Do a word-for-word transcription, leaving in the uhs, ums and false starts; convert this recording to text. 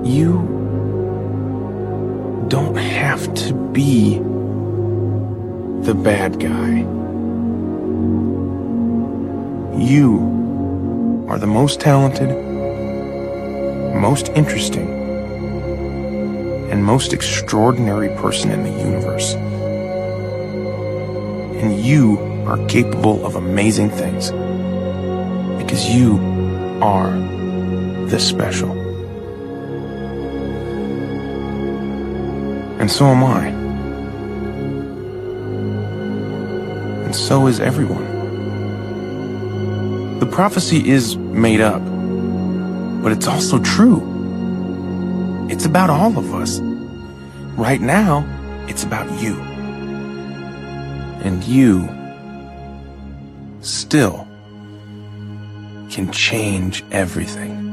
You don't have to be the bad guy. You are the most talented, most interesting, and most extraordinary person in the universe. And you are capable of amazing things because you are the special. And so am I. And so is everyone. The prophecy is made up, but it's also true. It's about all of us. Right now, it's about you. And you still can change everything.